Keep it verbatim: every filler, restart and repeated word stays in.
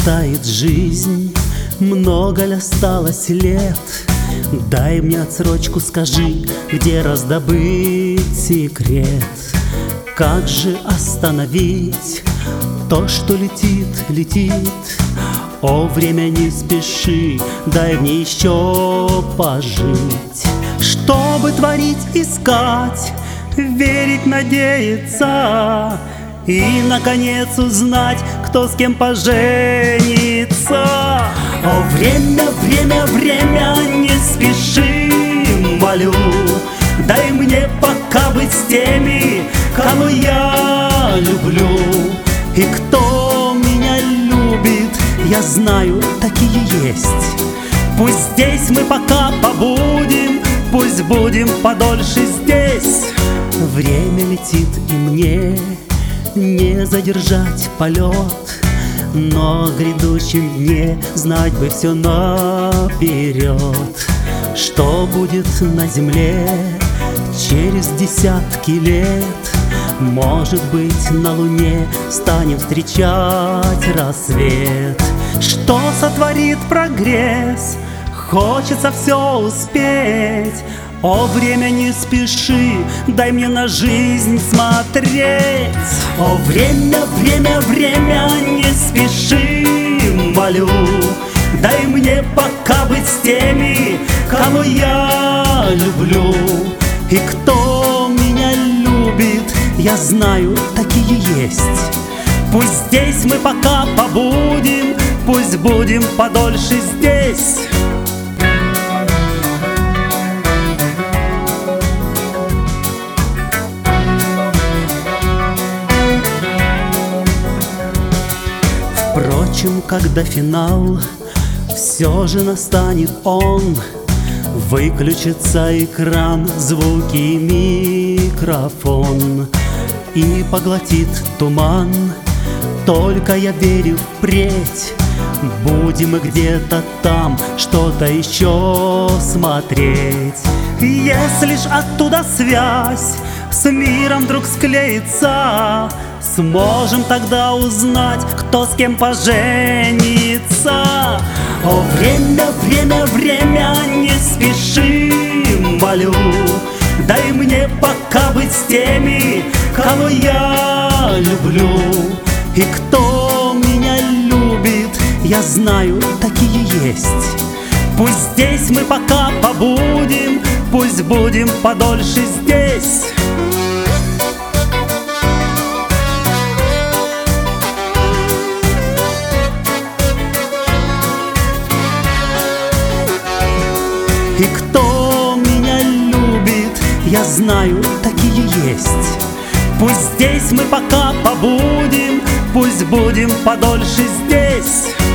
летает жизнь, много ли осталось лет? Дай мне отсрочку, скажи, где раздобыть секрет? Как же остановить то, что летит, летит? О, время, не спеши, дай мне еще пожить. Чтобы творить, искать, верить, надеяться и, наконец, узнать, кто с кем поженится. О, время, время, время, не спеши, молю, дай мне пока быть с теми, кого я люблю. И кто меня любит, я знаю, такие есть. Пусть здесь мы пока побудем, пусть будем подольше здесь. Время летит, и мне не задержать полет, но о грядущем дне знать бы все наперед. Что будет на земле через десятки лет? Может быть, на луне станем встречать рассвет. Что сотворит прогресс? Хочется все успеть. О, время, не спеши, дай мне на жизнь смотреть. О, время, время, время, не спеши, молю, дай мне пока быть с теми, кого я люблю. И кто меня любит, я знаю, такие есть. Пусть здесь мы пока побудем, пусть будем подольше здесь. Впрочем, когда финал все же настанет он, выключится экран, звуки и микрофон, и поглотит туман. Только я верю впредь, будем мы где-то там что-то еще смотреть. Если ж оттуда связь с миром вдруг склеится, сможем тогда узнать, кто с кем поженится. О, время, время, время, не спеши, молю, дай мне пока быть с теми, кого я люблю. И кто меня любит, я знаю, такие есть. Пусть здесь мы пока побудем, пусть будем подольше здесь. И кто меня любит, я знаю, такие есть. Пусть здесь мы пока побудем, пусть будем подольше здесь.